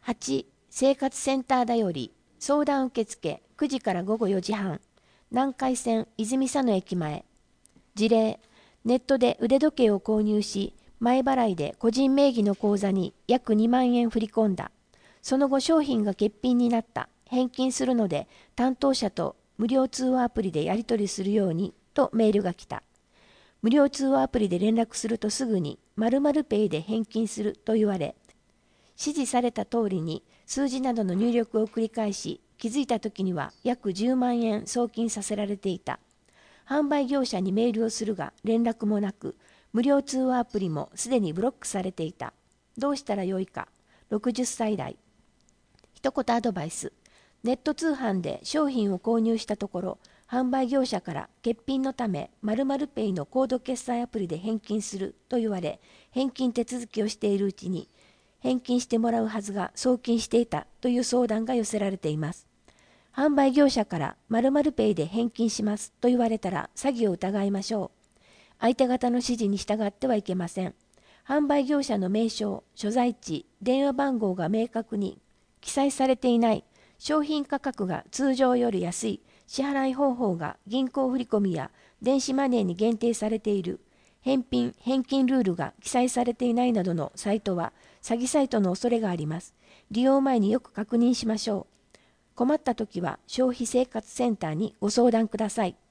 8、生活センターだより、相談受付9時から午後4時半、南海線泉佐野駅前。事例、ネットで腕時計を購入し、前払いで個人名義の口座に約2万円振り込んだ。その後商品が欠品になった。返金するので担当者と無料通話アプリでやり取りするようにとメールが来た。無料通話アプリで連絡するとすぐに〇〇ペイで返金すると言われ、指示された通りに数字などの入力を繰り返し、気づいた時には約10万円送金させられていた。販売業者にメールをするが連絡もなく、無料通話アプリもすでにブロックされていた。どうしたらよいか。60歳代。一言アドバイス。ネット通販で商品を購入したところ、販売業者から欠品のため〇〇ペイのコード決済アプリで返金すると言われ、返金手続きをしているうちに、返金してもらうはずが送金していたという相談が寄せられています。販売業者から〇〇ペイで返金しますと言われたら詐欺を疑いましょう。相手方の指示に従ってはいけません。販売業者の名称、所在地、電話番号が明確に記載されていない、商品価格が通常より安い、支払い方法が銀行振込や電子マネーに限定されている、返品・返金ルールが記載されていないなどのサイトは詐欺サイトの恐れがあります。利用前によく確認しましょう。困ったときは消費生活センターにご相談ください。